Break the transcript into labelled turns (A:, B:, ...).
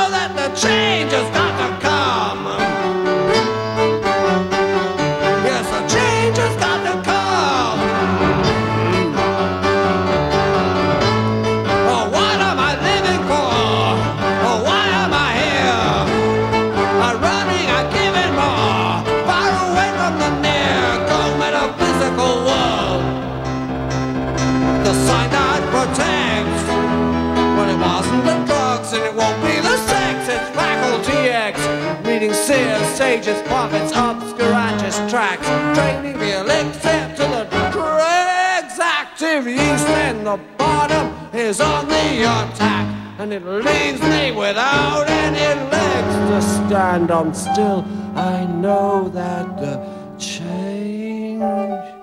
A: that the change has got to come. Yes, the change has got to come. Oh, what am I living for? Oh, why am I here? I'm running, I'm giving more, far away from the near, cold metaphysical world. The sign that protects, but it wasn't the drugs and it won't be the sex. It's faculty X, reading seers, sages, prophets, obscurantist tracks, training the elixir to the dregs. Active yeast and the bottom is on the attack, and it leaves me without any legs to stand on still. I know that the change